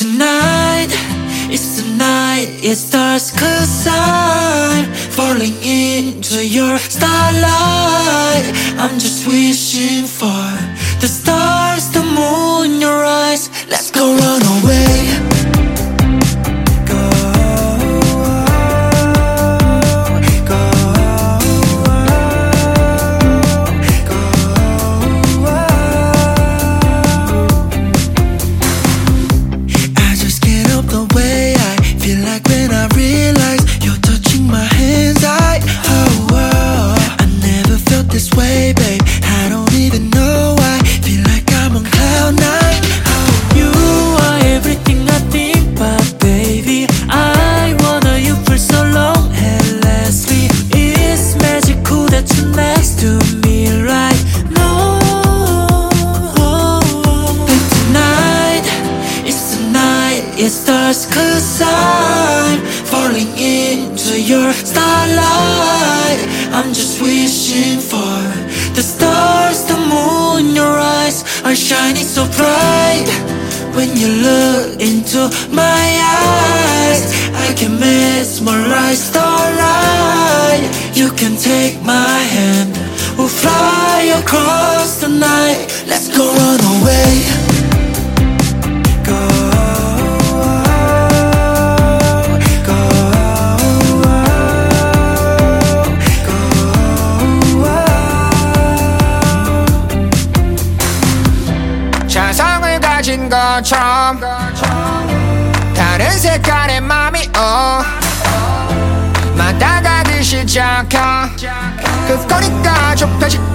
Tonight, it's the night it starts, 'cause I'm falling into your starlight. I'm just wishing for the stars, the moon, your eyes. Let's go run away. Go, go, go. I just can't help the way I feel like when I realize you're touching my hands. I never felt this way, babe. I don't even know why. Feel like I'm on cloud nine. You are everything I think about, baby. I wanna you for so long endlessly. It's magical that you're next to me right now. But tonight, it's the night it starts, 'cause I'm falling into your starlight. I'm just wishing for the stars, the moon, your eyes are shining so bright. When you look into my eyes, I can mesmerize starlight. You can take my hand, we'll fly across the night. Let's go run away. Go, go, go. 자성을 가진 것처럼 다른 색깔의 맘이 맞다가기 시작한 그 거리가 좁혀지고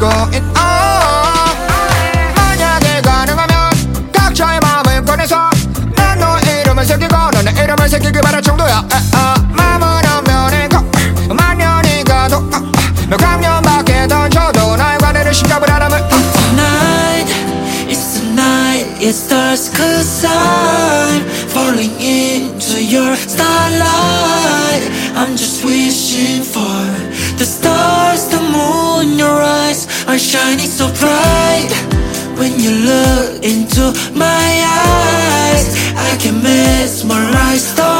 만약에 가능하면 각자의 마음을 꺼내서 난 너의 이름을 새기고 너의 이름을 새기길 바랄 정도야. 마음은 한면에 만년이 가도 몇 광년 밖에 던져도 나의 관해를 심장을 하람을. Tonight, it's the night it starts, 'cause I'm falling into your starlight. I'm just wishing for the stars, the moon, your eyes are shining so bright. When you look into my eyes, I can mesmerize stars.